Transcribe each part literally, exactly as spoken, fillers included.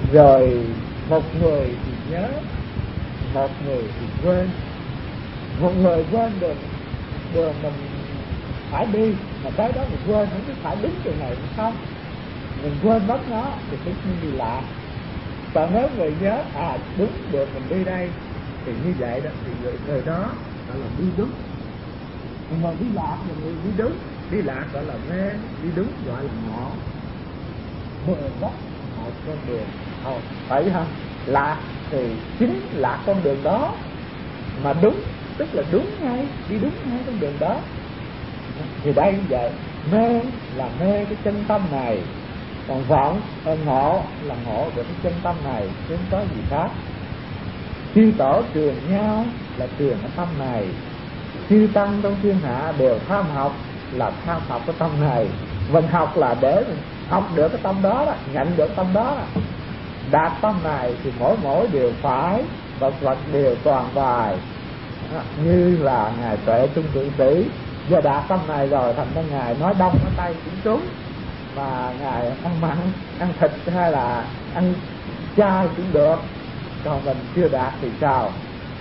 Rồi một người thì nhớ, một người thì quên. Một người quên đường đường mình phải đi, mà tới đó mình quên, không biết phải đúng đường này hay không, mình quên mất nó thì tất nhiên đi lạc. Còn nếu người nhớ à đúng đường mình đi đây thì như vậy đó, thì người, người đó gọi là đi đúng. Nhưng mà đi lạc là người đi đúng, đi lạc gọi là mê, đi đúng gọi là ngộ. Mười gốc một con đường thôi, phải không? Lạc thì chính là con đường đó, mà đúng tức là đúng ngay, đi đúng ngay con đường đó. Thì đây như vậy, mê là mê cái chân tâm này, còn vọng ngộ là ngộ được cái chân tâm này, chứ không có gì khác. Chư tổ truyền nhau là truyền cái tâm này, chư tăng trong thiên hạ đều tham học là tham học cái tâm này. Mình học là để mình học được cái tâm đó, đó nhận được tâm đó, đó. Đạt tâm này thì mỗi mỗi đều phải, vật vật đều toàn bài. Như là ngài Tuệ Trung Thượng Sĩ giờ đạt tâm này rồi, thành ra ngài nói đông nói tây cũng trúng, mà ngài ăn mặn ăn thịt hay là ăn chay cũng được. Còn mình chưa đạt thì sao?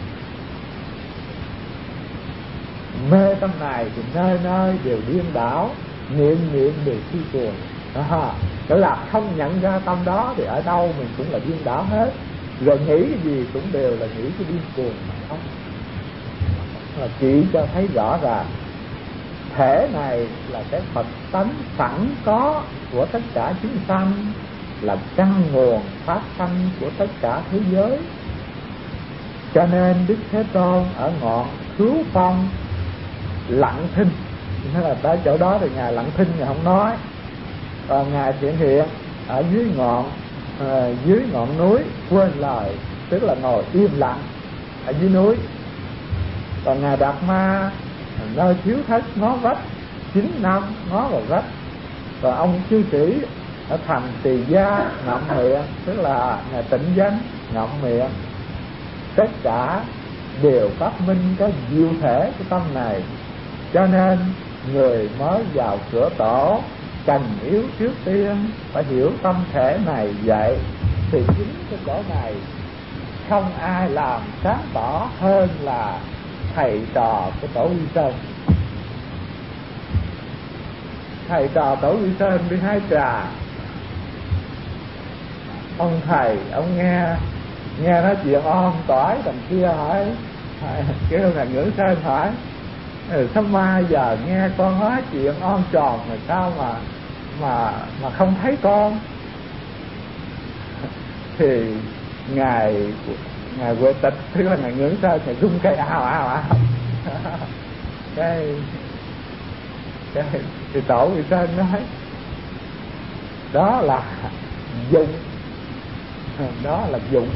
Mê tâm này thì nơi nơi đều điên đảo, niệm niệm đều suy cuồng. À, đó là không nhận ra tâm đó thì ở đâu mình cũng là điên đảo hết. Rồi nghĩ cái gì cũng đều là nghĩ cái điên cuồng mà không. Là chỉ cho thấy rõ ràng thể này là cái Phật tánh sẵn có của tất cả chúng sanh, là căn nguồn phát sanh của tất cả thế giới. Cho nên Đức Thế Tôn ở ngọn Cứu Phong lặng thinh, nó là tới chỗ đó thì ngài lặng thinh, ngài không nói. Còn ngài Thiện Hiện ở dưới ngọn à, dưới ngọn núi quên lời, tức là ngồi im lặng ở dưới núi. Còn ngài Đạt Ma nơi thiếu thất ngó vách chín năm ngó vào vách. Còn ông chư sĩ ở thành Tỳ Gia ngậm miệng, tức là ngài Tịnh Danh ngậm miệng. Tất cả đều phát minh cái diệu thể của tâm này. Cho nên người mới vào cửa tổ cần yếu trước tiên phải hiểu tâm thể này vậy. Thì chính cái chỗ này không ai làm sáng tỏ hơn là thầy trò của Tổ Quy Sơn. Thầy trò Tổ Quy Sơn đi hái trà, ông thầy ông nghe nghe nói chuyện on tỏi đằng kia, hỏi kêu là Ngưỡng Sơn hỏi ừ, sao mai giờ nghe con nói chuyện on tròn mà sao mà mà mà không thấy con. Thì ngài ngài Huệ Tịch, tức là ngài Ngưỡng Sơn, ngài rung cây ào ào ào cái cái thì Tổ Quy Sơn nói đó là dụng, đó là dụng.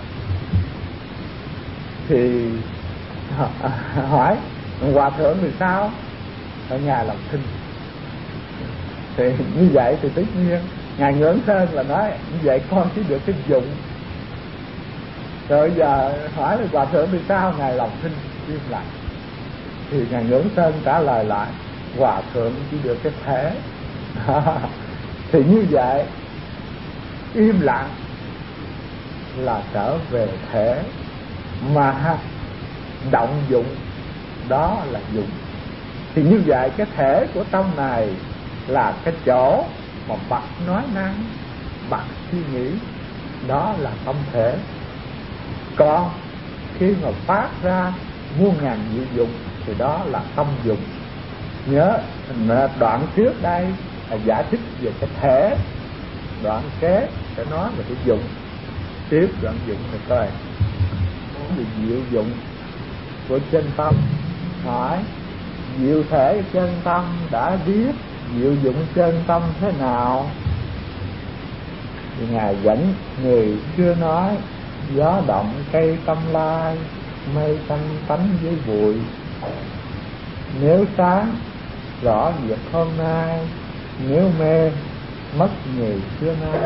Thì hỏi hòa thượng thì sao? Ở nhà làm thinh. Thì như vậy thì tất nhiên ngài Ngưỡng Sơn là nói như vậy con chỉ được cái dụng. Rồi giờ hỏi là hòa thượng thì sao? Ngài làm thinh im lặng. Thì ngài Ngưỡng Sơn trả lời lại hòa thượng chỉ được cái thể. Thì như vậy im lặng là trở về thể, mà động dụng đó là dụng. Thì như vậy cái thể của tâm này là cái chỗ mà bậc nói năng, bậc suy nghĩ, đó là tâm thể. Còn khi mà phát ra muôn ngàn diệu dụng thì đó là tâm dụng. Nhớ đoạn trước đây là giải thích về cái thể, đoạn kế sẽ nói về cái dụng. Tiếp đoạn dụng thì coi về diệu dụng của chân tâm. Hỏi diệu thể chân tâm đã biết diệu dụng chân tâm thế nào? Thì ngài dẫn người chưa nói gió động cây tâm lai, mây xanh tánh với bụi. Nếu sáng rõ việc hôm nay, nếu mê mất người xưa nay.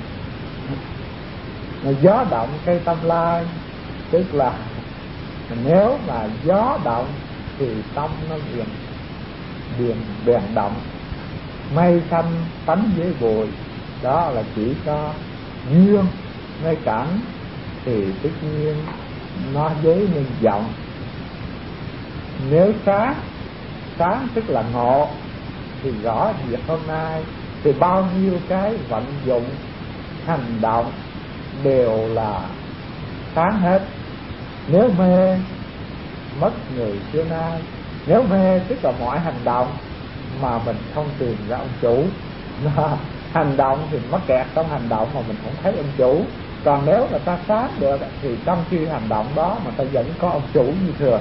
Mà gió động cây tâm lai, tức là nếu mà gió động thì tâm nó liền liền bèn động. Mây xanh tánh với bụi, đó là chỉ cho duyên mê cảnh thì tất nhiên nó dấy nên vọng. Nếu sáng, sáng tức là ngộ, thì rõ việc hôm nay thì bao nhiêu cái vận dụng hành động đều là sáng hết. Nếu mê mất người xưa nay. Nếu mê tức là mọi hành động mà mình không tìm ra ông chủ. Hành động thì mắc kẹt trong hành động mà mình không thấy ông chủ. Còn nếu mà ta sáng được thì trong khi hành động đó mà ta vẫn có ông chủ như thường.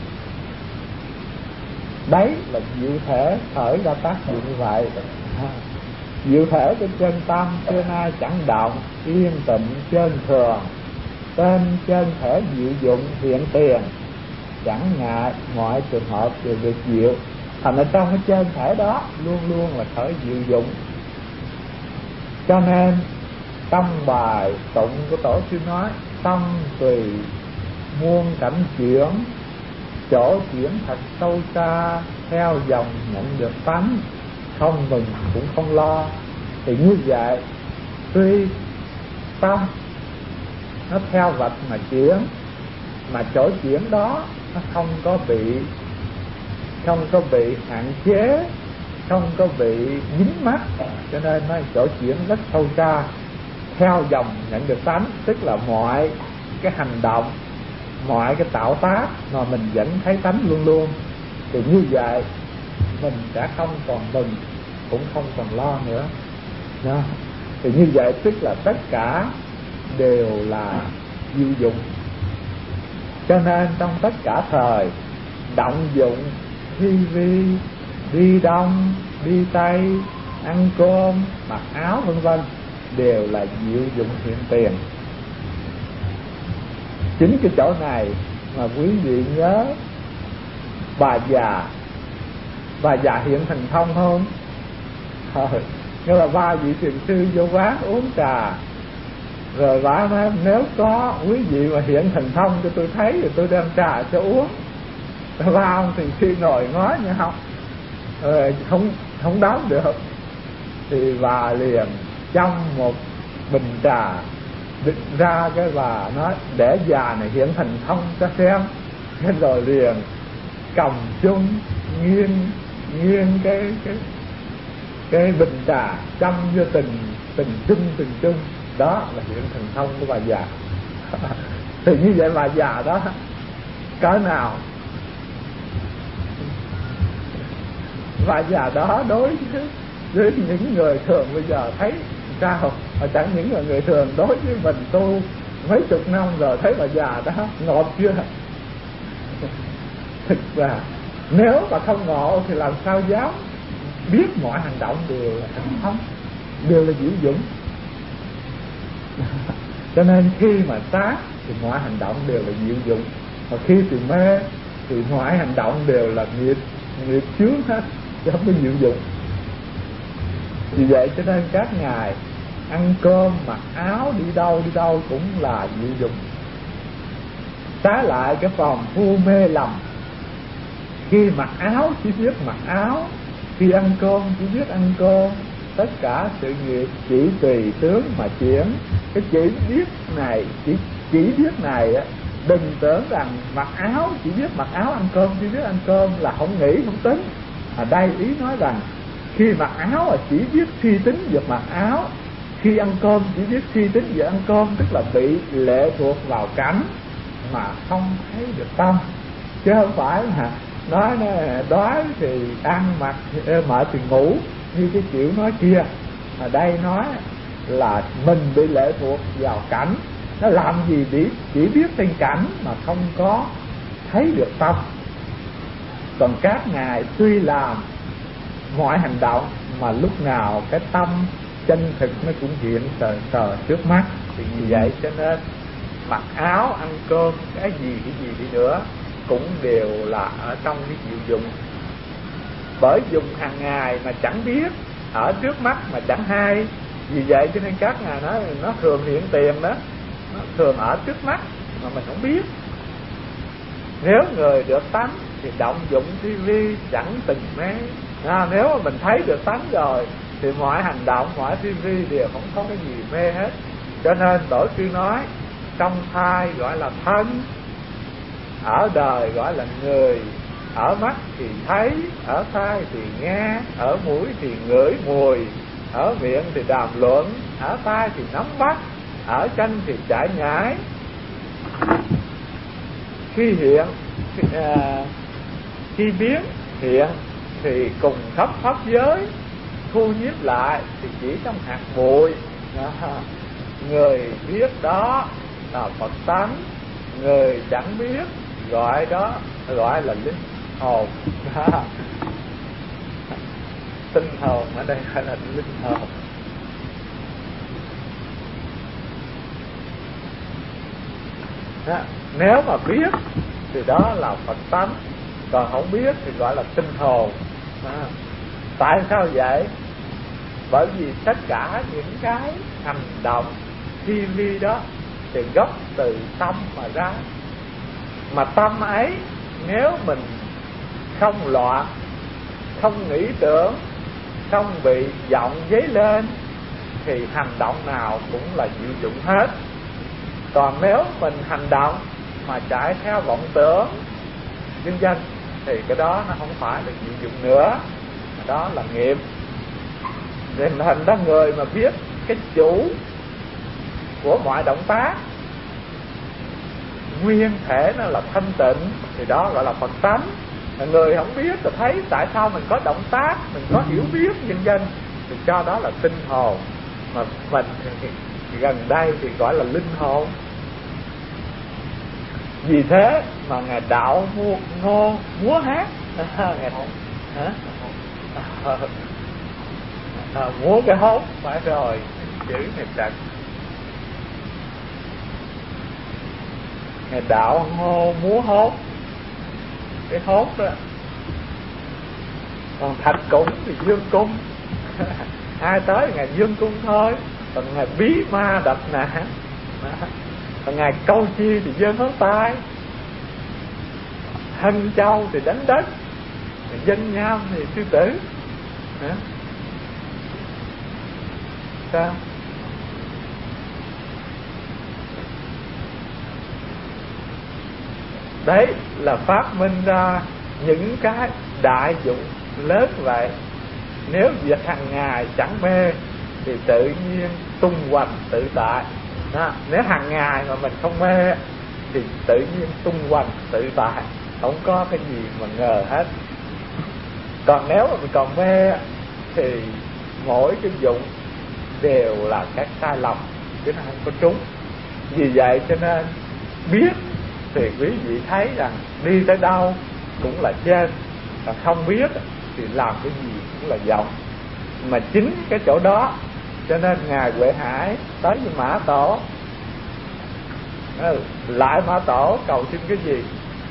Đấy là diệu thể khởi ra tác dụng như vậy. Diệu thể của chân tâm xưa nay chẳng động, yên tịnh chân thường. Tên chân thể diệu dụng hiện tiền, chẳng ngại mọi trường hợp đều được diệu. Thành ở trong cái chân thể đó luôn luôn là khởi diệu dụng. Cho nên trong bài tụng của tổ sư nói: tâm tùy muôn cảnh chuyển, chỗ chuyển thật sâu xa, theo dòng nhận được tánh, không mừng cũng không lo. Thì như vậy, tuy tâm nó theo vật mà chuyển, mà chỗ chuyển đó nó không có bị không có bị hạn chế, không có bị dính mắc, cho nên nó chỗ chuyển rất sâu xa, theo dòng nhận được tánh. Tức là mọi cái hành động, mọi cái tạo tác mà mình vẫn thấy tánh luôn luôn. Thì như vậy mình sẽ không còn mừng cũng không còn lo nữa. Đó. Thì như vậy tức là tất cả đều là diệu dụng. Cho nên trong tất cả thời, động dụng, thi vi, đi đông, đi tây, ăn cơm, mặc áo vân vân đều là diệu dụng hiện tiền. Chính cái chỗ này mà quý vị nhớ bà già, bà già hiện thần thông không? Ờ, nghĩa là ba vị thiền sư vô quán uống trà, rồi bà nói nếu có quý vị mà hiện thần thông cho tôi thấy thì tôi đem trà cho uống. Ba ông thiền sư ngồi ngó như không, rồi không không đáp được, thì bà liền trong một bình trà đựng ra cái bà nói để già này hiện thần thông cho xem. Cái rồi liền cầm chung nghiêng nghiêng cái cái cái bình trà chăm vô từng từng chung từng chung. Đó là hiện thần thông của bà già. Thì như vậy bà già đó cỡ nào? Bà già đó đối với, với những người thường bây giờ thấy sao? Mà chẳng những là người thường, đối với mình tu mấy chục năm rồi thấy bà già đó ngọt chưa? Thực ra nếu mà không ngộ thì làm sao dám biết mọi hành động đều là thần thông, đều là diệu dụng. Cho nên khi mà sáng thì mọi hành động đều là diệu dụng, mà khi thì mê thì mọi hành động đều là nghiệp nghiệp chướng hết, chứ không có diệu dụng. Vì vậy cho nên các ngài ăn cơm, mặc áo, đi đâu đi đâu cũng là diệu dụng. Trái lại cái phòng phu mê lầm, khi mặc áo chỉ biết mặc áo, khi ăn cơm chỉ biết ăn cơm, tất cả sự nghiệp chỉ tùy tướng mà chuyển. Cái chỉ biết này, chỉ chỉ biết này á, đừng tưởng rằng mặc áo chỉ biết mặc áo, ăn cơm chỉ biết ăn cơm là không nghĩ không tính. Ở đây ý nói rằng khi mặc áo là chỉ biết suy tính việc mặc áo, khi ăn cơm chỉ biết suy tính việc ăn cơm, tức là bị lệ thuộc vào cảnh mà không thấy được tâm, chứ không phải là nói đói thì ăn, mặc mệt thì ngủ như cái kiểu nói kia. Ở đây nói là mình bị lệ thuộc vào cảnh, nó làm gì để chỉ biết tên cảnh mà không có thấy được tâm. Còn các ngài tuy làm mọi hành động mà lúc nào cái tâm chân thực nó cũng hiện sờ sờ trước mắt. Thì như vậy cho nên mặc áo, ăn cơm, cái gì cái gì đi nữa cũng đều là ở trong cái diệu dụng. Bởi dùng hàng ngày mà chẳng biết, ở trước mắt mà chẳng hay. Vì vậy cho nên các ngài nói nó thường hiện tiền đó, nó thường ở trước mắt mà mình không biết. Nếu người được tánh thì động dụng thi vi chẳng từng mê. À, nếu mà mình thấy được tánh rồi thì mọi hành động, mọi thi vi đều không có cái gì mê hết. Cho nên Tổ sư nói trong thai gọi là thân, ở đời gọi là người, ở mắt thì thấy, ở tai thì nghe, ở mũi thì ngửi mùi, ở miệng thì đàm luận, ở tai thì nắm bắt, ở chân thì chạy nhảy. Khi hiện khi, à, khi biến hiện thì cùng khắp pháp giới, thu nhiếp lại thì chỉ trong hạt bụi. À, người biết đó là Phật tánh, người chẳng biết gọi đó gọi là linh hồn. Tinh hồn ở đây gọi là linh hồn. Đó. Nếu mà biết thì đó là Phật tánh, còn không biết thì gọi là tinh hồn. À. Tại sao vậy? Bởi vì tất cả những cái hành động chi ly đó thì gốc từ tâm mà ra. Mà tâm ấy nếu mình không loạn, không nghĩ tưởng, không bị vọng dấy lên thì hành động nào cũng là diệu dụng hết. Còn nếu mình hành động mà chạy theo vọng tưởng vân vân thì cái đó nó không phải là diệu dụng nữa, đó là nghiệp. Nên thành ra người mà biết cái chủ của mọi động tác, nguyên thể nó là thanh tịnh, thì đó gọi là Phật tánh. Người không biết thì thấy tại sao mình có động tác, mình có hiểu biết vân vân, thì cho đó là tinh hồn. Mà mình thì gần đây thì gọi là linh hồn. Vì thế mà Ngài đạo mua ngô múa hát. Ngài hả? À, múa cái hốt phải rồi, chữ này chặt. Ngài đạo ngô múa hốt, cái hốt đó. Còn thạch cung thì dương cung. Ai tới Ngài dương cung thôi. Còn Ngài bí ma đập nã, còn Ngài câu chi thì giơ ngón tay, hân châu thì đánh đất, dân nham thì sư tử. Hả? Sao? Đấy là phát minh ra những cái đại dụng lớn vậy. Nếu việc hàng ngày chẳng mê thì tự nhiên tung hoành tự tại. Đó. Nếu hàng ngày mà mình không mê thì tự nhiên tung hoành tự tại, không có cái gì mà ngờ hết. Còn nếu mà mình còn mê thì mỗi cái dụng đều là các sai lầm, chứ nó không có trúng. Vì vậy cho nên biết thì quý vị thấy rằng đi tới đâu cũng là trên, còn không biết thì làm cái gì cũng là vọng. Mà chính cái chỗ đó cho nên Ngài Huệ Hải tới với Mã Tổ, lại Mã Tổ cầu xin cái gì?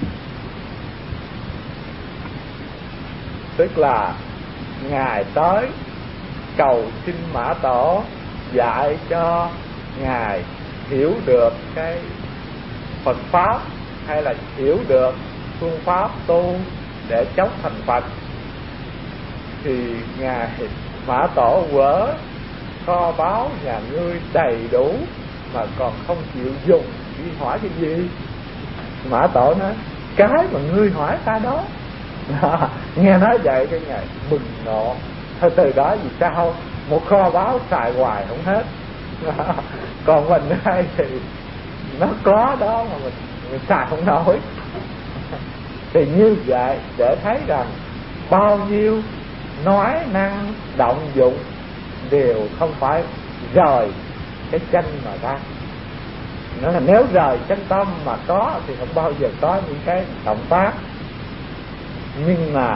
Tức là Ngài tới cầu xin Mã Tổ dạy cho Ngài hiểu được cái Phật Pháp, hay là hiểu được phương pháp tu để chóng thành Phật. Thì Ngài Mã Tổ vỡ kho báu nhà ngươi đầy đủ mà còn không chịu dùng, đi hỏi cái gì? Mã Tổ nói cái mà ngươi hỏi ta đó. Nghe nói vậy cái Ngài mừng nộ. Thôi từ đó vì sao một kho báu xài hoài không hết. Còn mình đây thì nó có đó mà mình, mình xài không nổi. Thì như vậy để thấy rằng bao nhiêu nói năng động dụng đều không phải rời cái chân mà ra. Nó là nếu rời chân tâm mà có thì không bao giờ có những cái động tác. Nhưng mà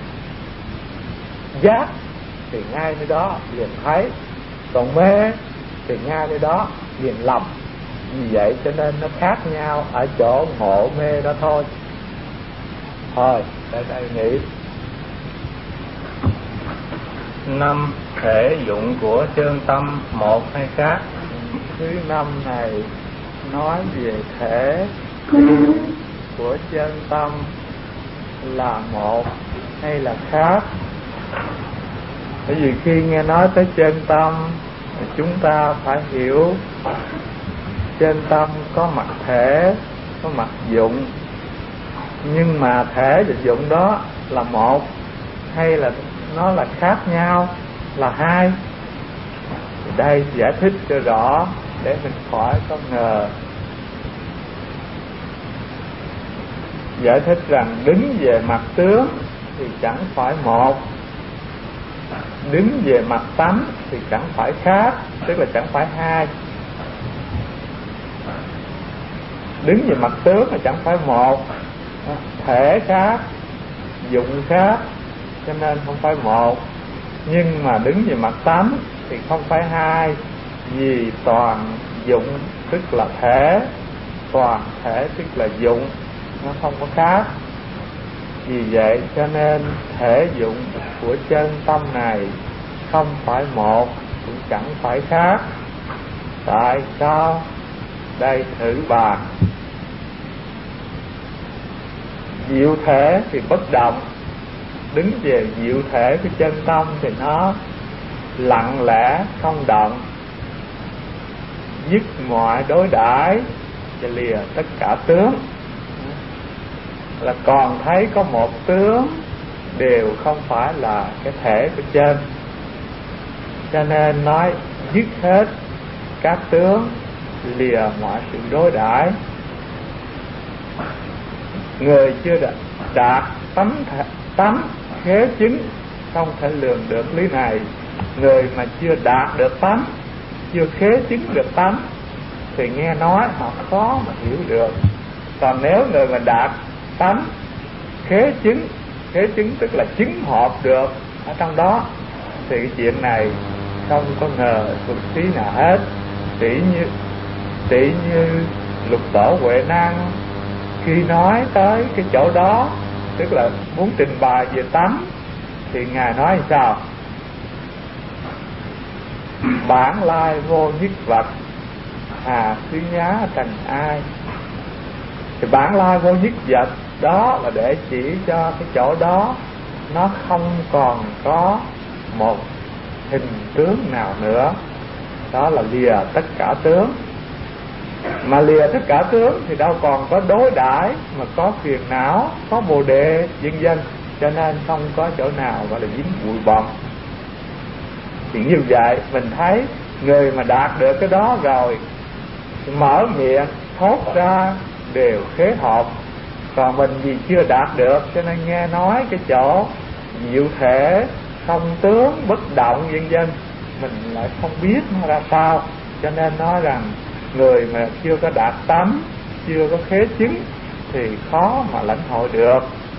giác thì ngay nơi đó liền thấy, còn mê thì ngay nơi đó liền lầm. Vì vậy cho nên nó khác nhau ở chỗ ngộ mê đó thôi. Thôi, đây đây nghĩ. Năm, thể dụng của chân tâm một hay khác? Thứ năm này nói về thể của chân tâm là một hay là khác. Bởi vì khi nghe nói tới chân tâm chúng ta phải hiểu trên tâm có mặt thể, có mặt dụng, nhưng mà thể và dụng đó là một hay là nó là khác nhau, là hai? Đây giải thích cho rõ để mình khỏi có ngờ. Giải thích rằng đứng về mặt tướng thì chẳng phải một, đứng về mặt tánh thì chẳng phải khác, tức là chẳng phải hai. Đứng về mặt tướng thì chẳng phải một, thể khác, dụng khác, cho nên không phải một. Nhưng mà đứng về mặt tánh thì không phải hai, vì toàn dụng tức là thể, toàn thể tức là dụng, nó không có khác. Vì vậy cho nên thể dụng của chân tâm này không phải một, cũng chẳng phải khác. Tại sao? Đây thử bàn. Diệu thể thì bất động, đứng về diệu thể của chân tâm thì nó lặng lẽ không động, dứt mọi đối đãi và lìa tất cả tướng, là còn thấy có một tướng đều không phải là cái thể của trên. Cho nên nói dứt hết các tướng, lìa mọi sự đối đãi. Người chưa đạt, đạt tánh tánh khế chứng không thể lường được lý này. Người mà chưa đạt được tánh, chưa khế chứng được tánh thì nghe nói họ khó mà hiểu được. Còn nếu người mà đạt tánh khế chứng, khế chứng tức là chứng hợp được ở trong đó, thì cái chuyện này không có ngờ một tí nào hết. Tỷ như tỷ như Lục Tổ Huệ Năng khi nói tới cái chỗ đó, tức là muốn trình bày về tánh, thì ngài nói sao? Bản lai vô nhất vật, hà xứ nhá thành ai. Thì bản lai vô nhất vật đó là để chỉ cho cái chỗ đó nó không còn có một hình tướng nào nữa. Đó là lìa tất cả tướng. Mà lìa tất cả tướng thì đâu còn có đối đãi, mà có phiền não, có bồ đề, vân vân. Cho nên không có chỗ nào gọi là dính bụi bặm. Thì như vậy mình thấy người mà đạt được cái đó rồi, mở miệng thốt ra đều khế hợp. Còn mình vì chưa đạt được, cho nên nghe nói cái chỗ diệu thể, không tướng, bất động vân vân, mình lại không biết nó ra sao. Cho nên nói rằng người mà chưa có đạt tánh, chưa có khế chứng thì khó mà lãnh hội được.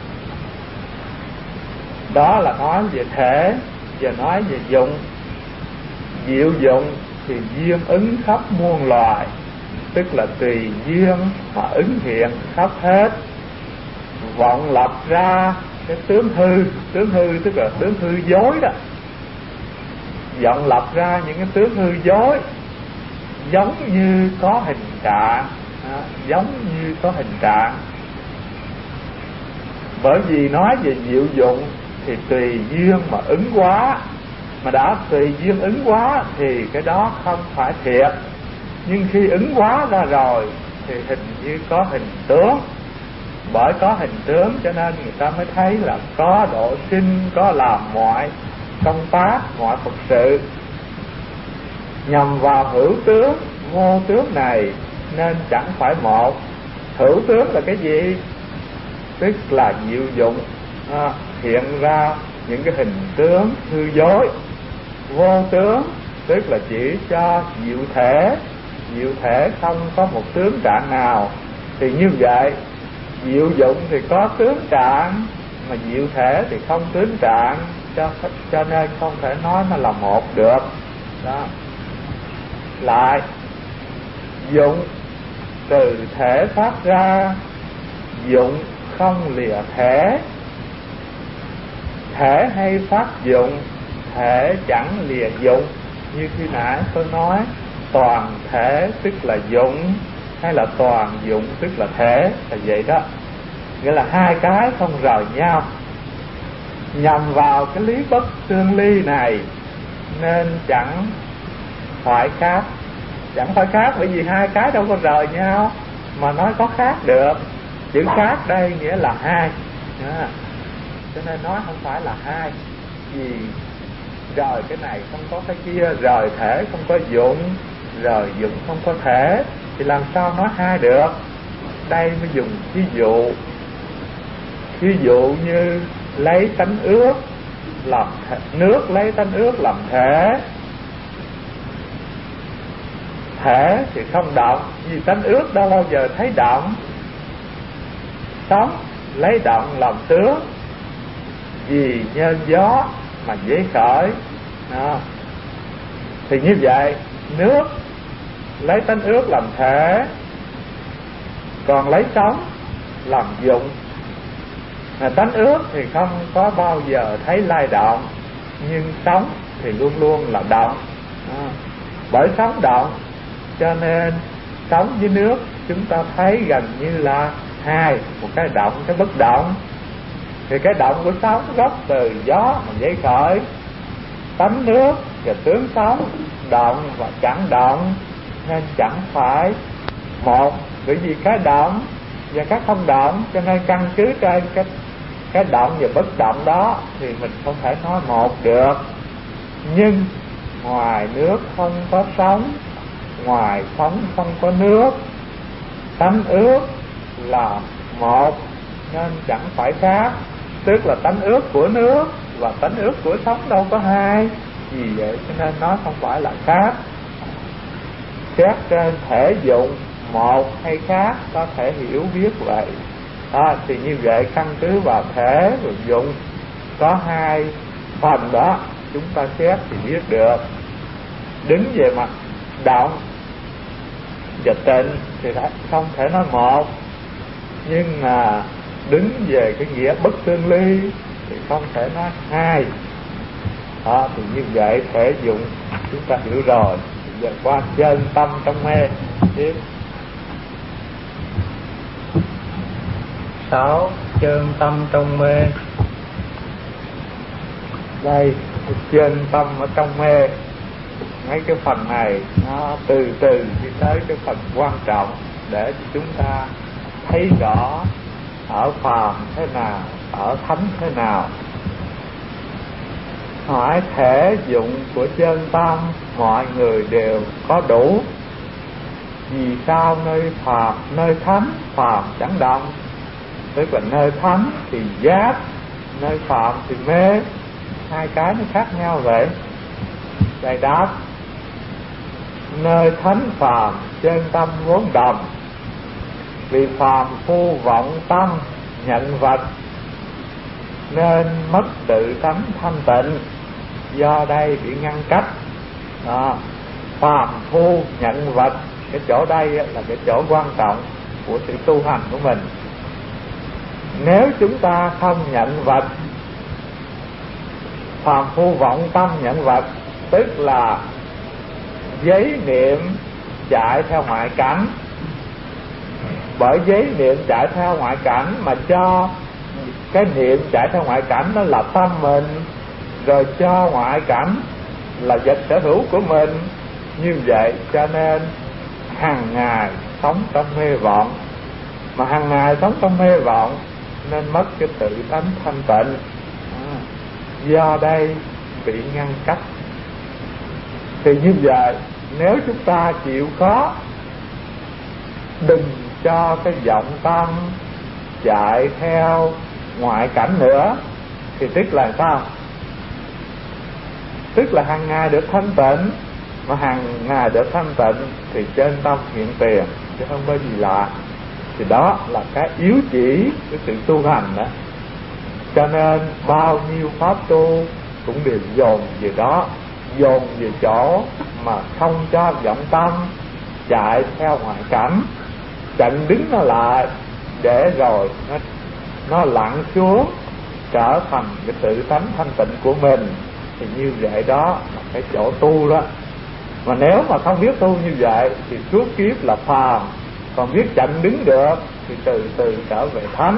Đó là nói về thể. Giờ nói về dụng. Diệu dụng thì duyên ứng khắp muôn loài, tức là tùy duyên mà ứng hiện khắp hết. Vọng lập ra cái tướng hư, tướng hư tức là tướng hư dối đó. Vọng lập ra những cái tướng hư dối, giống như có hình trạng, à, giống như có hình trạng. Bởi vì nói về diệu dụng thì tùy duyên mà ứng hóa, mà đã tùy duyên ứng hóa thì cái đó không phải thiệt. Nhưng khi ứng hóa ra rồi thì hình như có hình tướng. Bởi có hình tướng cho nên người ta mới thấy là có độ sinh, có làm mọi công tác, mọi Phật sự. Nhằm vào hữu tướng, vô tướng này nên chẳng phải một. Hữu tướng là cái gì? Tức là diệu dụng à, hiện ra những cái hình tướng hư dối. Vô tướng tức là chỉ cho diệu thể. Diệu thể không có một tướng trạng nào. Thì như vậy diệu dụng thì có tướng trạng, mà diệu thể thì không tướng trạng, cho, cho nên không thể nói nó là một được đó. Lại dụng từ thể phát ra, dụng không lìa thể. Thể hay phát dụng, thể chẳng lìa dụng. Như khi nãy tôi nói, toàn thể tức là dụng, hay là toàn dụng tức là thể, là vậy đó. Nghĩa là hai cái không rời nhau. Nhằm vào cái lý bất tương ly này nên chẳng phải khác. Chẳng phải khác bởi vì hai cái đâu có rời nhau mà nói có khác được. Chữ khác đây nghĩa là hai à, cho nên nói không phải là hai. Vì rời cái này không có cái kia, rời thể không có dụng, rời dụng không có thể, thì làm sao nói hai được. Đây mới dùng ví dụ. Ví dụ như lấy tánh ướt làm thể, nước lấy tánh ướt làm thể. Thể thì không động, vì tánh ướt đâu bao giờ thấy động. Sống lấy động làm tướng, vì nhân gió mà dễ khởi à. Thì như vậy nước lấy tánh ướt làm thể, còn lấy sống làm dụng. à, Tánh ướt thì không có bao giờ thấy lay động, nhưng sống thì luôn luôn là động à. Bởi sống động cho nên sống với nước chúng ta thấy gần như là hai, một cái động, cái bất động. Thì cái động của sống gốc từ gió mà dễ khởi, tánh nước và tướng sống động và chẳng động, nên chẳng phải một. Bởi vì cái động và cái không động, cho nên căn cứ trên cái cái động và bất động đó thì mình không thể nói một được. Nhưng ngoài nước không có sống, ngoài sống không có nước, tánh ướt là một nên chẳng phải khác. Tức là tánh ướt của nước và tánh ướt của sống đâu có hai. Vì vậy cho nên nó không phải là khác. Xét trên thể dụng một hay khác có thể hiểu biết vậy à, thì như vậy căn cứ vào thể và dụng có hai phần đó, chúng ta xét thì biết được. Đứng về mặt động và tịnh thì không thể nói một, nhưng mà đứng về cái nghĩa bất tương ly thì không thể nói hai à, thì như vậy thể dụng chúng ta hiểu rồi. Giờ qua chân tâm trong mê tiếp. Sáu, chân tâm trong mê. Đây, chân tâm ở trong mê. Mấy cái phần này nó từ từ đi tới cái phần quan trọng để cho chúng ta thấy rõ ở phàm thế nào, ở thánh thế nào. Hỏi thể dụng của chân tâm mọi người đều có đủ. Vì sao nơi phàm, nơi thánh phàm chẳng động? Tức là nơi thánh thì giác, nơi phàm thì mê. Hai cái nó khác nhau vậy. Đây đáp: nơi thánh phàm chân tâm vốn đồng, vì phàm phu vọng tâm nhận vật, nên mất tự tánh thanh tịnh, do đây bị ngăn cách. Đó. Phàm phu nhận vật, cái chỗ đây là cái chỗ quan trọng của sự tu hành của mình. Nếu chúng ta không nhận vật, phàm phu vọng tâm nhận vật, tức là giấy niệm chạy theo ngoại cảnh. Bởi giấy niệm chạy theo ngoại cảnh mà cho cái niệm chạy theo ngoại cảnh nó là tâm mình, rồi cho ngoại cảnh là vật sở hữu của mình. Như vậy cho nên hàng ngày sống trong mê vọng, mà hàng ngày sống trong mê vọng nên mất cái tự tánh thanh tịnh. À, do đây bị ngăn cách. Thì như vậy nếu chúng ta chịu khó, đừng cho cái vọng tâm chạy theo ngoại cảnh nữa, thì tức là sao? Tức là hàng ngày được thanh tịnh, mà hàng ngày được thanh tịnh thì trên tâm hiện tiền, chứ không có gì lạ. Thì đó là cái yếu chỉ của sự tu hành đó. Cho nên bao nhiêu pháp tu cũng đều dồn về đó, dồn về chỗ mà không cho vọng tâm chạy theo ngoại cảnh, chặn đứng nó lại để rồi nó nó lặn xuống trở thành cái tự tánh thanh tịnh của mình. Thì như vậy đó là cái chỗ tu đó. Mà nếu mà không biết tu như vậy thì suốt kiếp là phàm, còn biết chặn đứng được thì từ từ trở về thánh.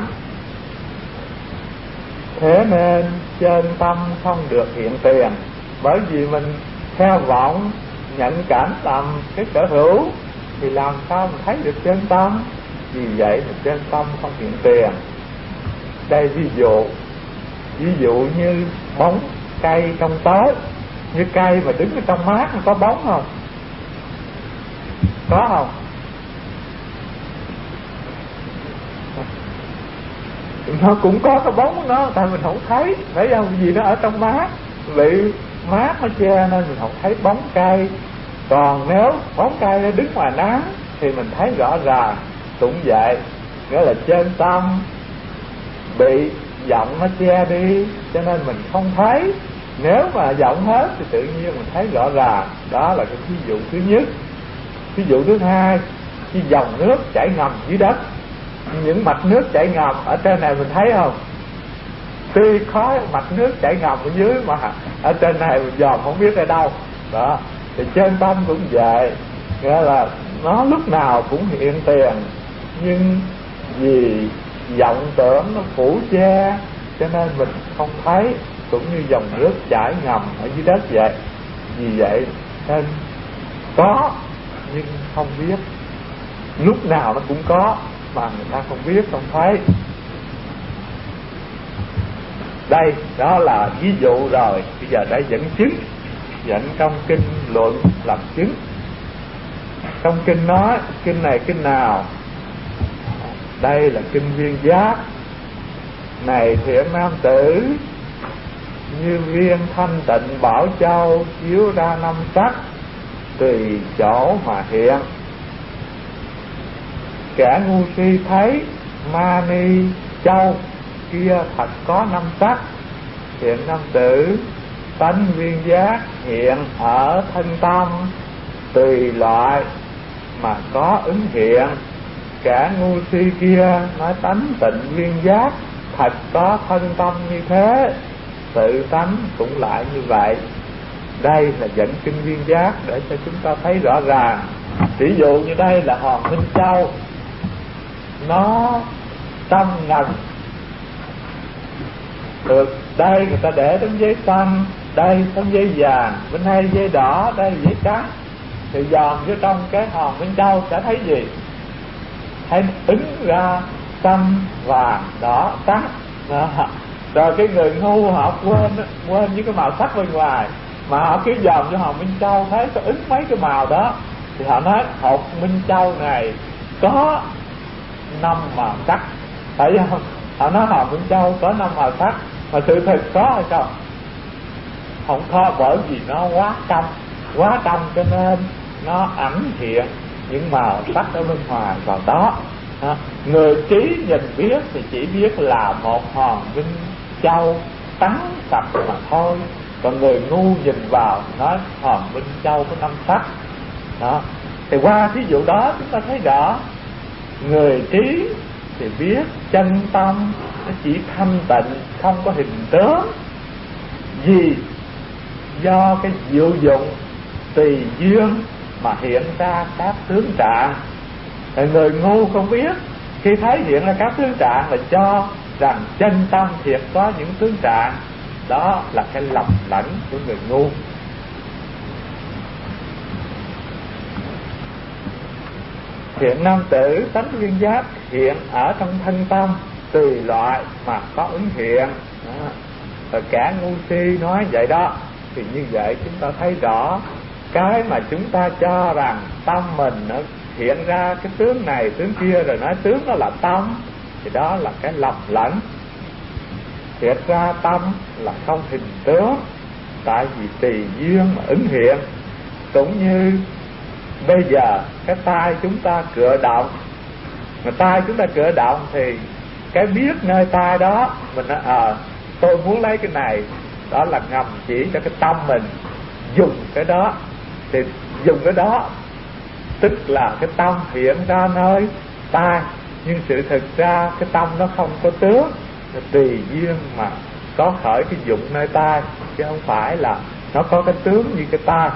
Thế nên trên tâm không được hiện tiền, bởi vì mình theo vọng nhận cảnh làm cái sở hữu thì làm sao mình thấy được chân tâm. Vì vậy thì chân tâm không hiện tiền. Đây ví dụ, ví dụ như bóng cây trong tối, như cây mà đứng ở trong mát có bóng không? Có không? Nó cũng có cái bóng của nó, tại mình không thấy, phải không? Vì nó ở trong mát, bị mát nó che nên mình không thấy bóng cây. Còn nếu bóng cây nó đứng ngoài nắng thì mình thấy rõ ràng. Cũng vậy, nghĩa là chân tâm bị giọng nó che đi cho nên mình không thấy. Nếu mà giọng hết thì tự nhiên mình thấy rõ ràng. Đó là cái ví dụ thứ nhất. Ví dụ thứ hai, cái dòng nước chảy ngầm dưới đất, những mạch nước chảy ngầm ở trên này mình thấy không? Tuy có mạch nước chảy ngầm ở dưới mà ở trên này mình dòm không biết ở đâu. Đó, thì chân tâm cũng vậy, nghĩa là nó lúc nào cũng hiện tiền, nhưng vì vọng tưởng nó phủ che cho nên mình không thấy. Cũng như dòng nước chảy ngầm ở dưới đất vậy. Vì vậy nên có nhưng không biết, lúc nào nó cũng có mà người ta không biết, không thấy. Đây, đó là ví dụ rồi. Bây giờ đã dẫn chứng, dẫn trong kinh luận làm chứng. Trong kinh nói, kinh này kinh nào? Đây là kinh Viên Giác. Này thiện nam tử, như viên thanh tịnh bảo châu chiếu ra năm sắc, tùy chỗ mà hiện. Kẻ ngu si thấy mani châu kia thật có năm sắc. Thiện nam tử, tánh viên giác hiện ở thân tâm, tùy loại mà có ứng hiện. Kẻ ngu si kia nói tánh tịnh viên giác thật có thân tâm như thế, tự tánh cũng lại như vậy. Đây là dẫn kinh Viên Giác để cho chúng ta thấy rõ ràng. Ví dụ như đây là hòn Minh Châu, nó tâm ngần được. Đây người ta để tấm giấy xanh, đây tấm giấy vàng, bên đây giấy đỏ, đây giấy trắng. Thì dòm vô trong cái hòn Minh Châu sẽ thấy gì? Thấy ứng ra xanh, vàng, đỏ, trắng. Đó. Rồi cái người ngu họ quên quên những cái màu sắc bên ngoài, mà họ cứ dòm cho hòn Minh Châu thấy có ứng mấy cái màu đó, thì họ nói hột Minh Châu này có năm màu sắc, phải không? Họ nói hòn Minh Châu có năm màu sắc, mà sự thật có hay không? Không có, bởi vì nó quá trong, quá trong cho nên nó ảnh hiện những màu sắc ở bên ngoài vào đó. À, người trí nhìn biết thì chỉ biết là một hòn Minh Châu trắng sạch mà thôi. Còn người ngu nhìn vào nói hòn Minh Châu có năm sắc. Đó, thì qua thí dụ đó chúng ta thấy rõ. Người trí thì biết chân tâm nó chỉ thanh tịnh, không có hình tướng. Vì do cái diệu dụng tùy duyên mà hiện ra các tướng trạng. Người ngu không biết, khi thấy hiện ra các tướng trạng là cho rằng chân tâm thiệt có những tướng trạng. Đó là cái lầm lẫn của người ngu. Thiện nam tử tánh viên giác hiện ở trong thân tâm, tùy loại mà có ứng hiện. Đó. Rồi cả ngu si nói vậy đó. Thì như vậy chúng ta thấy rõ cái mà chúng ta cho rằng tâm mình nó hiện ra cái tướng này tướng kia, rồi nói tướng đó là tâm, thì đó là cái lầm lẫn. Thiệt ra tâm là không hình tướng, tại vì tùy duyên mà ứng hiện. Cũng như bây giờ cái tay chúng ta cựa động, mà tay chúng ta cựa động thì cái biết nơi tay đó mình nói ờ à, tôi muốn lấy cái này, đó là ngầm chỉ cho cái tâm mình dùng cái đó. Thì dùng cái đó tức là cái tâm hiện ra nơi tay, nhưng sự thực ra cái tâm nó không có tướng, tùy duyên mà có khởi cái dụng nơi tay, chứ không phải là nó có cái tướng như cái tay.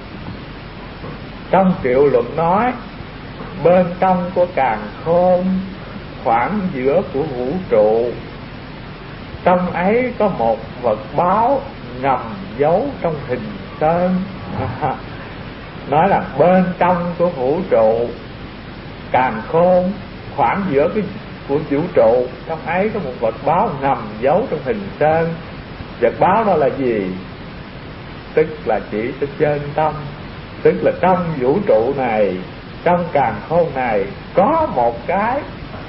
Trong Triệu Luận nói bên trong của càn khôn, khoảng giữa của vũ trụ, trong ấy có một vật báo ngầm giấu trong hình sơn. nói là bên trong của vũ trụ càn khôn, khoảng giữa cái của vũ trụ, trong ấy có một vật báo nằm giấu trong hình sơn. Vật báo đó là gì? Tức là chỉ tới chân tâm. Tức là trong vũ trụ này, trong càn khôn này có một cái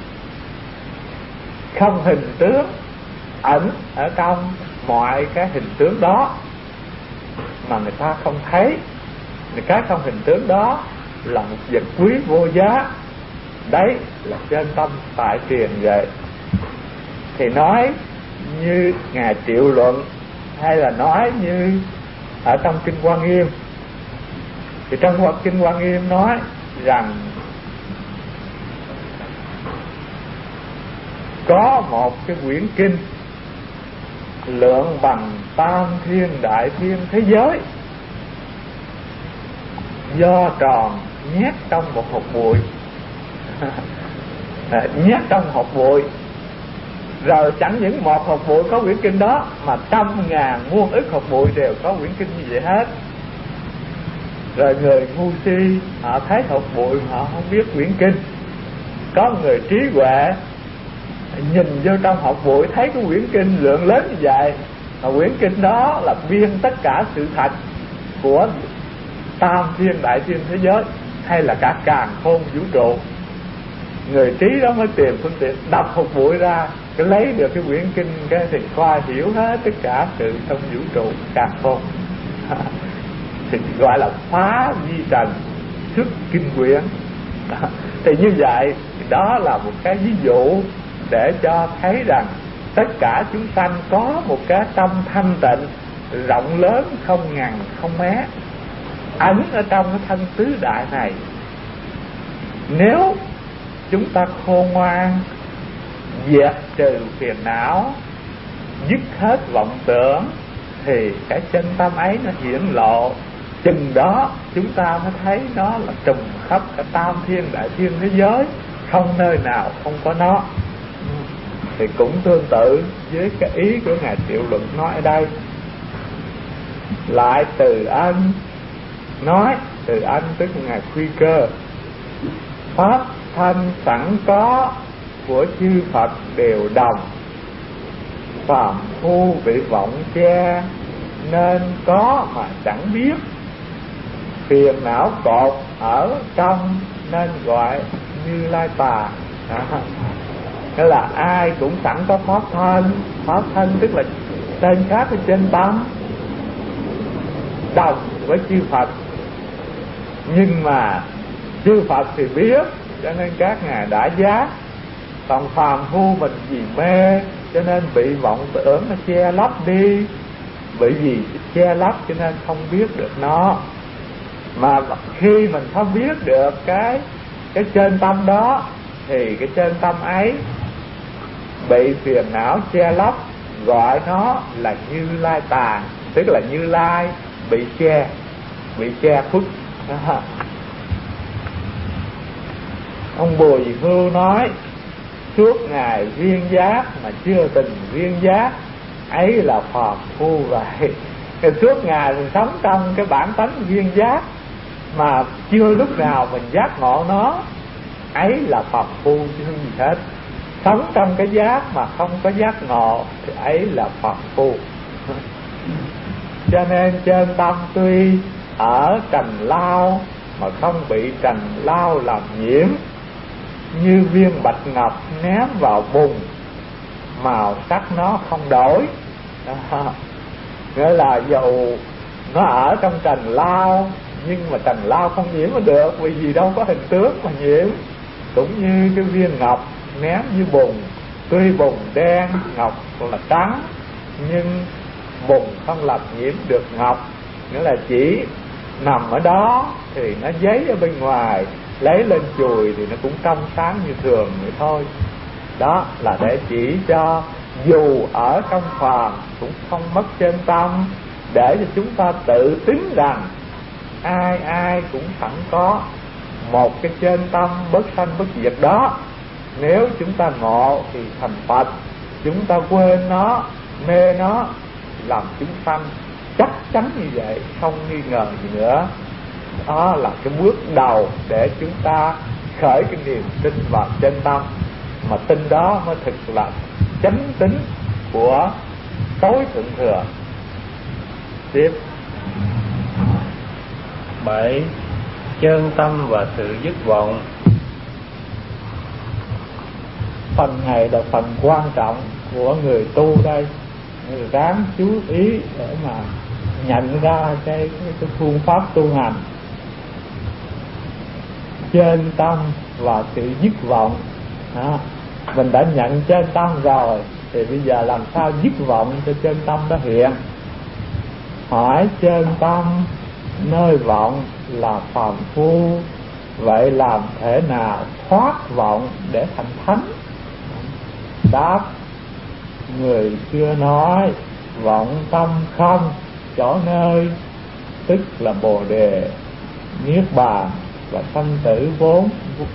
không hình tướng ẩn ở trong mọi cái hình tướng đó mà người ta không thấy. Cái không hình tướng đó là một vật quý vô giá. Đấy là chân tâm tại truyền vậy. Thì nói như Ngài Triệu Luận, hay là nói như ở trong Kinh Hoa Nghiêm, thì trong Kinh Hoa Nghiêm nói rằng có một cái quyển kinh lượng bằng tam thiên đại thiên thế giới, do tròn nhét trong một hột bụi. Nhét trong hột bụi, rồi chẳng những một hột bụi có quyển kinh đó, mà trăm ngàn muôn ức hột bụi đều có quyển kinh như vậy hết. Rồi người ngu si họ thấy hột bụi họ không biết quyển kinh. Có người trí huệ nhìn vô trong hột bụi thấy cái quyển kinh lượng lớn như vậy, mà quyển kinh đó là biên tất cả sự thật của tam thiên đại thiên thế giới, hay là cả càn khôn vũ trụ. Người trí đó mới tìm phương tiện đập hột bụi ra, cái lấy được cái quyển kinh, cái thì qua hiểu hết tất cả sự trong vũ trụ càn khôn. Thì gọi là phá vi trần xuất kinh quyển. Thì như vậy, đó là một cái ví dụ để cho thấy rằng tất cả chúng sanh có một cái tâm thanh tịnh rộng lớn không ngần không mé, ẩn ở trong cái thân tứ đại này. Nếu chúng ta khôn ngoan, diệt trừ phiền não, dứt hết vọng tưởng, thì cái chân tâm ấy nó hiển lộ. Chừng đó chúng ta mới thấy nó là trùm khắp cả tam thiên đại thiên thế giới, không nơi nào không có nó. Thì cũng tương tự với cái ý của Ngài Triệu Luận nói ở đây. Lại Từ Anh nói, Từ Anh tức là Ngài Khuy Cơ, pháp thanh sẵn có của chư Phật đều đồng, phàm phu bị vọng che nên có mà chẳng biết, phiền não cột ở trong nên gọi Như Lai Tà. Nghĩa là ai cũng sẵn có pháp thân. Pháp thân tức là tên khác ở trên tâm, đồng với chư Phật. Nhưng mà chư Phật thì biết, cho nên các ngài đã giác. Còn phàm phu mình vì mê, cho nên bị vọng tưởng nó che lấp đi. Bởi vì che lấp cho nên không biết được nó. Mà khi mình không biết được cái cái chân tâm đó, thì cái chân tâm ấy bị phiền não che lấp, gọi nó là Như Lai Tà, tức là Như Lai bị che, bị che khuất. Ông Bùi Hưu nói, suốt ngày viên giác mà chưa từng viên giác, ấy là phàm phu vậy. Thì suốt ngày mình sống trong cái bản tánh viên giác mà chưa lúc nào mình giác ngộ nó, ấy là phàm phu chứ không gì hết. Sống trong cái giác mà không có giác ngộ thì ấy là phàm phu. Cho nên trên tâm tuy ở trần lao mà không bị trần lao làm nhiễm, như viên bạch ngọc ném vào bùn, màu sắc nó không đổi. Đó. Nghĩa là dầu nó ở trong trần lao, nhưng mà trần lao không nhiễm mà được, vì gì đâu có hình tướng mà nhiễm. Cũng như cái viên ngọc ném như bùn, tuy bùn đen, ngọc là trắng, nhưng bùn không làm nhiễm được ngọc. Nghĩa là chỉ nằm ở đó thì nó giấy ở bên ngoài, lấy lên chùi thì nó cũng trong sáng như thường vậy thôi. Đó là để chỉ cho dù ở trong phàm cũng không mất chân tâm, để cho chúng ta tự tính rằng ai ai cũng sẵn có một cái chân tâm bất sanh bất diệt đó. Nếu chúng ta ngộ thì thành Phật, chúng ta quên nó, mê nó, làm chúng sanh, chắc chắn như vậy, không nghi ngờ gì nữa. Đó là cái bước đầu để chúng ta khởi cái niềm tin vào chân tâm, mà tin đó mới thực là chánh tính của tối thượng thừa. Tiếp. Bảy. Chân tâm và sự dứt vọng. Phần này là phần quan trọng của người tu đây, người ráng chú ý để mà nhận ra cái, cái, cái phương pháp tu hành. Chân tâm và sự dứt vọng. Đó. Mình đã nhận chân tâm rồi thì bây giờ làm sao dứt vọng cho chân tâm đó hiện. Hỏi chân tâm nơi vọng là phàm phu, vậy làm thể nào thoát vọng để thành thánh? Đáp: người xưa nói vọng tâm không chỗ nơi, tức là bồ đề, niết bàn và sanh tử vốn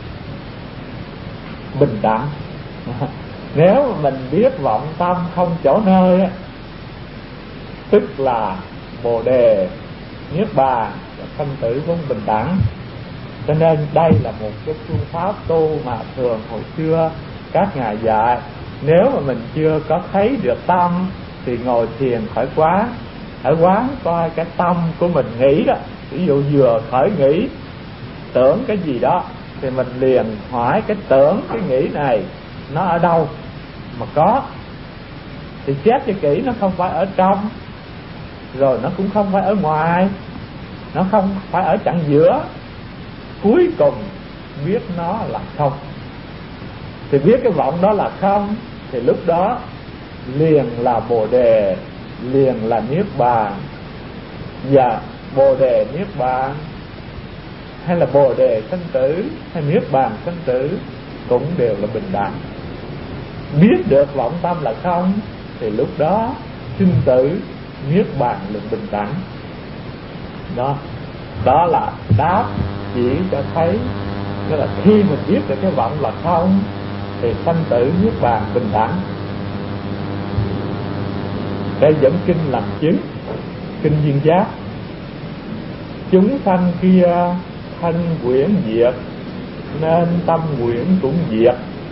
bình đẳng. Nếu mình biết vọng tâm không chỗ nơi, tức là bồ đề, niết bàn và sanh tử vốn bình đẳng. Cho nên đây là một cái phương pháp tu mà thường hồi xưa các ngài dạy. Nếu mà mình chưa có thấy được tâm thì ngồi thiền khỏi quán, ở quán coi cái tâm của mình nghĩ đó. Ví dụ vừa khởi nghĩ tưởng cái gì đó thì mình liền hỏi cái tưởng, cái nghĩ này nó ở đâu mà có. Thì xét cho kỹ, nó không phải ở trong, rồi nó cũng không phải ở ngoài, nó không phải ở chặng giữa, cuối cùng biết nó là không. Thì biết cái vọng đó là không thì lúc đó liền là bồ đề, liền là niết bàn. Và bồ đề niết bàn hay là bồ đề sanh tử hay niết bàn sanh tử cũng đều là bình đẳng. Biết được vọng tâm là không thì lúc đó sinh tử niết bàn là bình đẳng. Đó, đó là đáp chỉ cho thấy, đó là khi mình biết được cái vọng là không thì sanh tử niết bàn bình đẳng. Đây dẫn kinh làm chứng, kinh Duyên Giác: chúng sanh kia thanh quyển diệt, nên tâm quyển cũng diệt.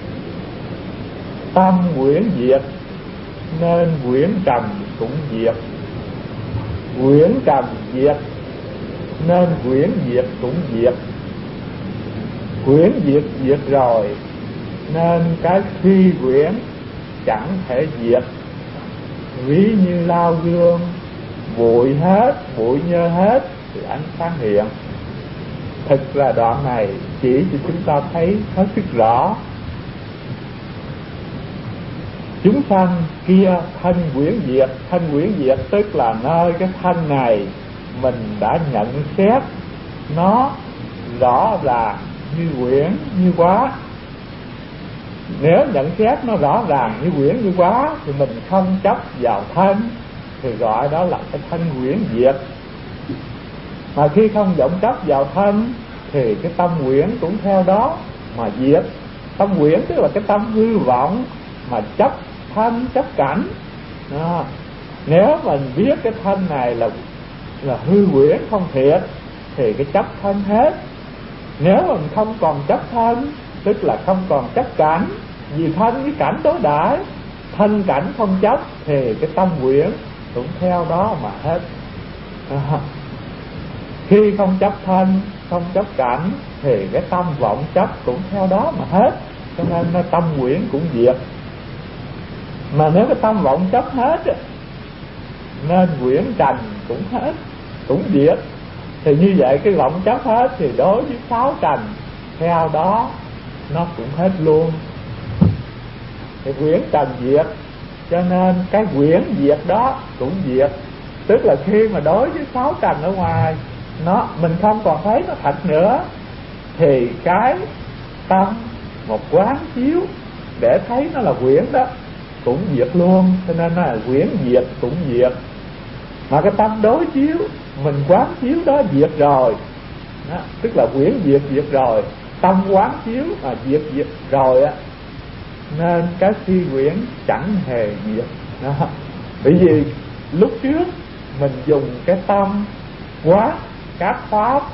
Tâm quyển diệt, nên quyển trần cũng diệt. Quyển trần diệt, nên quyển diệt cũng diệt. Quyển diệt diệt rồi, nên cái phi quyển chẳng thể diệt. Ví như lao gương, bụi hết, bụi nhơ hết thì ánh sáng hiện. Thực là đoạn này chỉ cho chúng ta thấy hết sức rõ. Chúng sanh kia thanh quyển diệt, thanh quyển diệt tức là nơi cái thanh này mình đã nhận xét nó rõ ràng như quyển như quá. Nếu nhận xét nó rõ ràng như quyển như quá thì mình không chấp vào thân, thì gọi đó là cái thanh quyển diệt. Mà khi không vọng chấp vào thân thì cái tâm quyển cũng theo đó mà diệt. Tâm quyển tức là cái tâm hư vọng mà chấp thân, chấp cảnh. Đó. Nếu mình biết cái thân này là là hư quyển không thiệt thì cái chấp thân hết. Nếu mình không còn chấp thân, tức là không còn chấp cảnh, vì thân với cảnh đối đãi, thân cảnh không chấp thì cái tâm quyển cũng theo đó mà hết. À, khi không chấp thân, không chấp cảnh thì cái tâm vọng chấp cũng theo đó mà hết. Cho nên nó tâm quyển cũng diệt. Mà nếu cái tâm vọng chấp hết nên quyển trần cũng hết, cũng diệt. Thì như vậy cái vọng chấp hết thì đối với sáu trần theo đó nó cũng hết luôn. Thì quyển trần diệt, cho nên cái quyển diệt đó cũng diệt. Tức là khi mà đối với sáu trần ở ngoài nó mình không còn thấy nó thật nữa thì cái tâm một quán chiếu để thấy nó là quyển đó cũng diệt luôn. Cho nên là quyển diệt cũng diệt. Mà cái tâm đối chiếu mình quán chiếu đó diệt rồi đó, tức là quyển diệt diệt rồi, tâm quán chiếu mà diệt diệt rồi á, nên cái phi quyển chẳng hề diệt đó. Bởi vì lúc trước mình dùng cái tâm quán các pháp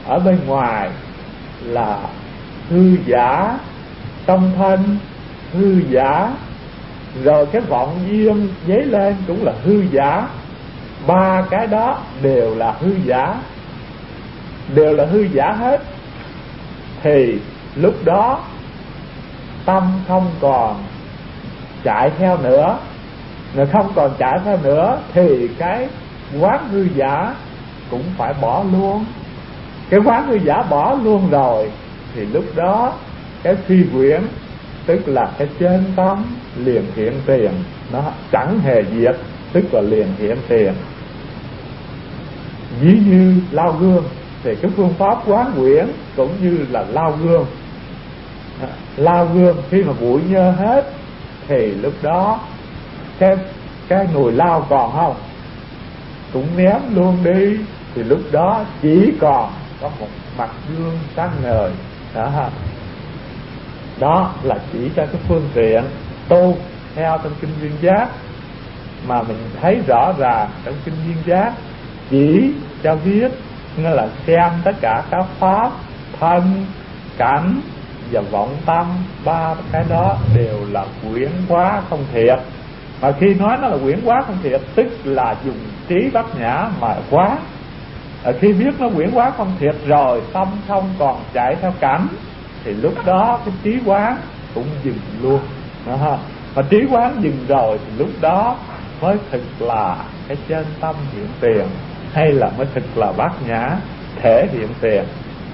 ở bên ngoài là hư giả, tâm thân hư giả, rồi cái vọng duyên dấy lên cũng là hư giả. Ba cái đó đều là hư giả, đều là hư giả hết. Thì lúc đó tâm không còn chạy theo nữa, nếu không còn chạy theo nữa thì cái quán hư giả cũng phải bỏ luôn. Cái quán hư giả bỏ luôn rồi thì lúc đó cái phi quyển, tức là cái chân tâm liền hiện tiền, nó chẳng hề diệt, tức là liền hiện tiền. Ví như lau gương thì cái phương pháp quán quyển cũng như là lau gương. Lau gương khi mà bụi nhơ hết thì lúc đó cái cái nồi lau còn không, cũng ném luôn đi, thì lúc đó chỉ còn có một mặt gương sáng ngời. Đó, đó là chỉ cho cái phương tiện tu theo trong kinh Duyên Giác, mà mình thấy rõ ràng trong kinh Duyên Giác chỉ cho biết nghĩa là xem tất cả các pháp thân, cảnh và vọng tâm, ba cái đó đều là quyển hóa không thiệt. Mà khi nói nó là quyển hóa không thiệt, tức là dùng trí bát nhã mà hóa. Ở khi biết nó quyển hóa không thiệt rồi, tâm không còn chạy theo cảnh, thì lúc đó cái trí quán cũng dừng luôn. Đó. Mà trí quán dừng rồi thì lúc đó mới thực là cái chân tâm hiện tiền, hay là mới thực là bát nhã thể hiện tiền.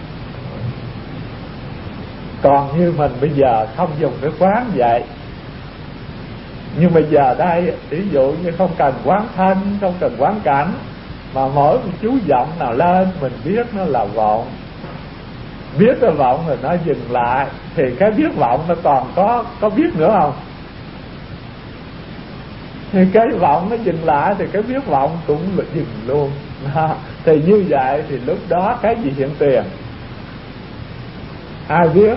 Còn như mình bây giờ không dùng cái quán vậy, nhưng bây giờ đây ví dụ như không cần quán thân, không cần quán cảnh, mà mỗi một chú vọng nào lên mình biết nó là vọng, biết nó vọng rồi nó dừng lại, thì cái biết vọng nó còn có có biết nữa không? Thì cái vọng nó dừng lại thì cái biết vọng cũng là dừng luôn. À, thì như vậy thì lúc đó cái gì hiện tiền? Ai biết?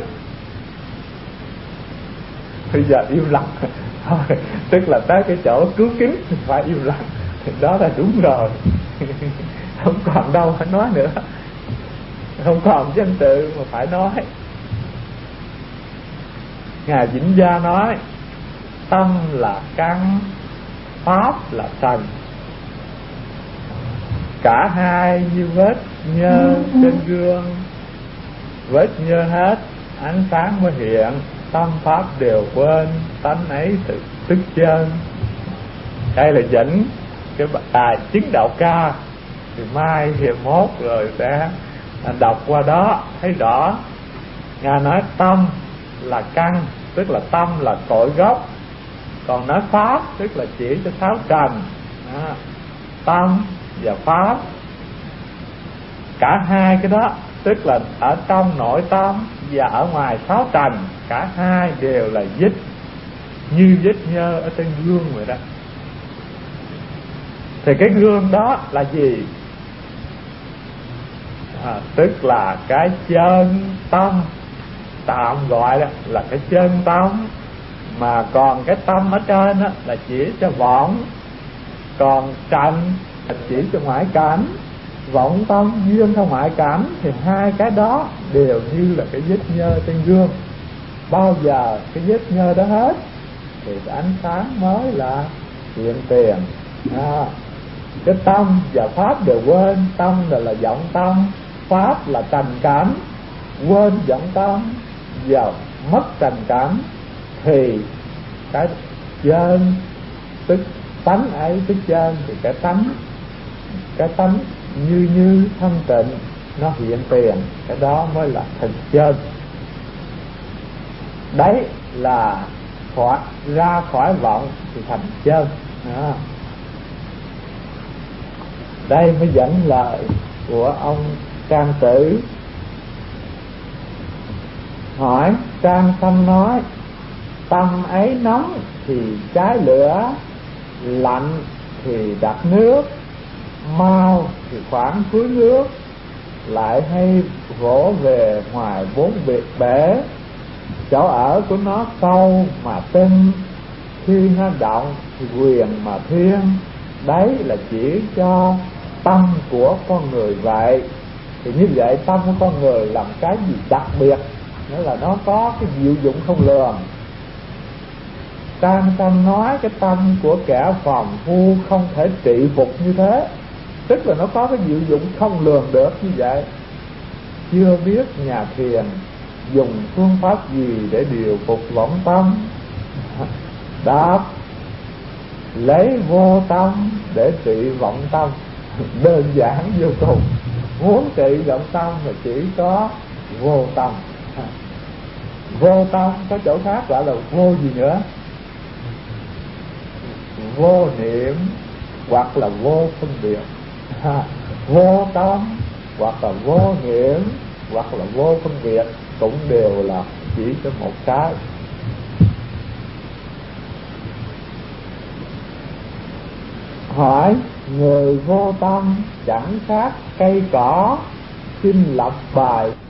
Bây giờ im lặng thôi, tức là tới cái chỗ cứu kính thì phải im lặng, thì đó là đúng rồi. Không còn đâu phải nói nữa, không còn danh tự mà phải nói. Ngài Vĩnh Gia nói tâm là căn, pháp là trần, cả hai như vết nhơ trên gương, vết nhơ hết ánh sáng mới hiện, tâm pháp đều quên, tánh ấy tự tức chân. Đây là dẫn cái bài chứng đạo ca, thì mai hiệp mốt rồi sẽ đọc qua đó thấy rõ. Ngài nói tâm là căn, tức là tâm là cội gốc, còn nói pháp tức là chỉ cho sáu trần. Đó. Tâm và pháp, cả hai cái đó tức là ở trong nội tâm và ở ngoài sáu trần, cả hai đều là vết, như vết nhơ ở trên gương vậy đó. Thì cái gương đó là gì? À, tức là cái chân tâm, tạm gọi đó là cái chân tâm. Mà còn cái tâm ở trên đó là chỉ cho vọng, còn trần là chỉ cho ngoại cảnh. Vọng tâm duyên theo ngoại cảnh thì hai cái đó đều như là cái vết nhơ trên gương. Bao giờ cái vết nhơ đó hết thì cái ánh sáng mới là hiện tiền. À, cái tâm và pháp đều quên. Tâm là, là vọng tâm, pháp là trần cảnh. Quên vọng tâm và mất trần cảnh thì cái chân tức tánh ấy, tức chân thì cái tánh, cái tánh như như thanh tịnh nó hiện tiền, cái đó mới là thực chân. Đấy là khỏi, ra khỏi vọng thì thành chân. Đó. Đây mới dẫn lời của ông Trang Tử. Hỏi Trang Tâm nói tâm ấy nóng thì cháy lửa, lạnh thì đặt nước, mau thì khoảng cuối nước, lại hay vỗ về ngoài bốn biệt bể. Chỗ ở của nó sâu mà tinh, khi nó động thì quyền mà thiên. Đấy là chỉ cho tâm của con người vậy. Thì như vậy tâm của con người làm cái gì đặc biệt, nghĩa là nó có cái diệu dụng không lường. Ta ta nói cái tâm của kẻ phàm phu không thể trị phục như thế, tức là nó có cái diệu dụng không lường được như vậy. Chưa biết nhà thiền dùng phương pháp gì để điều phục vọng tâm? Đáp: lấy vô tâm để trị vọng tâm. Đơn giản vô cùng. Muốn trị vọng tâm thì chỉ có vô tâm. Vô tâm có chỗ khác gọi là vô gì nữa? Vô niệm hoặc là vô phân biệt. Vô tâm hoặc là vô niệm hoặc là vô phân biệt cũng đều là chỉ cho một cái. Hỏi: người vô tâm chẳng khác cây cỏ, xin lập bài